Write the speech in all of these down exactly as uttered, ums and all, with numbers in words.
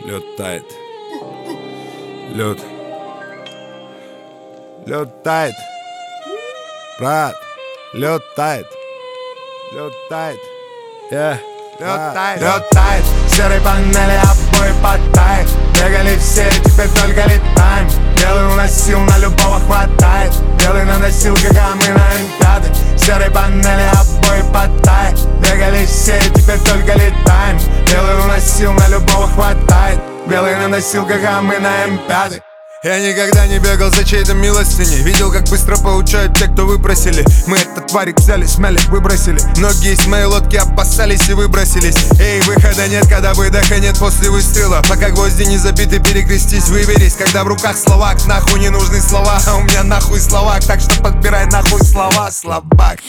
Лед тает. Лед. Лед тает. Брат. Лед тает. Лед тает. Yeah. Лед тает. Лед тает. Серые панели, обои подтает. Бегали все, теперь только летаем. Белый уносил, на любого хватает. Белый наносил, как а мы на эм пять. Серые панели, обои подтает. Бегали все, теперь только летаем. Белый уносил, на любого хватает. Белый наносил, как а мы на эм пять. Я никогда не бегал за чьей-то милостыней. Видел, как быстро получают те, кто выпросили. Мы этот тварик взяли, смяли, выбросили. Многие из моей лодки опасались и выбросились. Эй, выхода нет, когда выдоха нет после выстрела. Пока гвозди не забиты, перекрестись, выберись. Когда в руках словак, нахуй не нужны слова. А у меня нахуй словак, так что подбирай нахуй слова, слабак.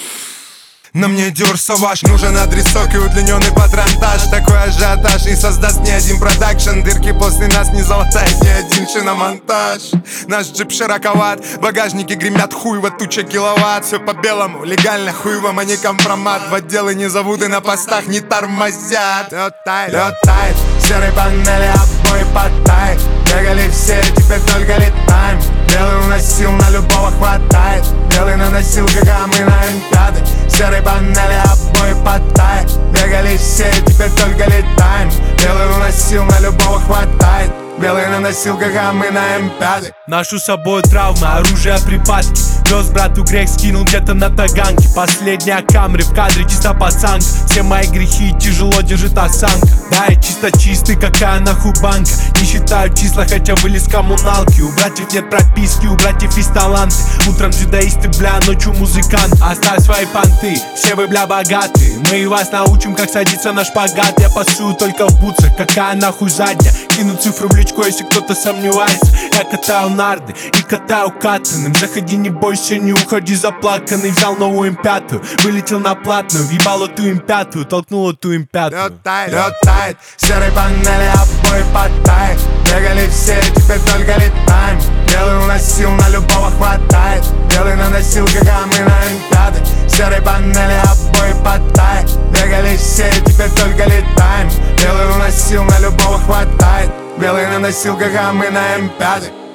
На мне дюр соваш, нужен адресок и удлиненный патронтаж. Такой ажиотаж и создаст не один продакшн. Дырки после нас не залатает ни один шиномонтаж. Наш джип широковат, багажники гремят хуево, туча киловатт. Все по белому, легально хуевом, а не компромат. В отделы не зовут и на постах не тормозят. Лед тает, лед тает, серые панели, обои подтает. Бегали все, теперь только летаем. Белый уносил, на любого хватает. Белый наносил, как а мы на эм пять. Серые панели, обои подтает. Бегали все, теперь только летаем. Белый уносил, на любого хватает. Белый наносил, как а мы на эм пять. Ношу с собой травмы, оружие, припадки. Вез брату грех, скинул где-то на таганке. Последняя камеры в кадре, чисто пацанка. Все мои грехи тяжело держит осанка. Да, я чисто чистый, какая нахуй банка. Не считаю числа, хотя вылез коммуналки. У братьев нет прописки, у братьев есть таланты. Утром дзюдоисты, бля, ночью музыкант. Оставь свои понты, все вы, бля, богатые. Мы вас научим, как садиться на шпагат. Я пасую только в бутсах, какая нахуй задняя. Кину цифру в личку, если кто-то сомневается. Я катаю нарды и катаю катаным. Заходи, не бойся, не уходи заплаканный. Взял новую эм пять, вылетел на платную. Въебал эту эм пять, толкнул эту эм пять. Лед тает, лед тает, серые панели, обои подтает. Бегали все, теперь только летаем. Белый уносил, на любого хватает. Белый наносил, как а мы на эм пять. Серые панели, обои подтает. Бегали все, теперь только летаем. Белый уносил, на любого хватает. Белый наносил, как а мы на эм пять.